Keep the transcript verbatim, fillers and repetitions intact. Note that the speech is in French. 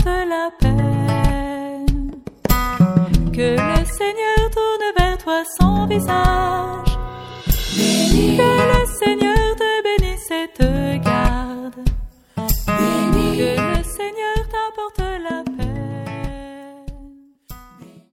porte la peine. Que le Seigneur tourne vers toi son visage, que le Seigneur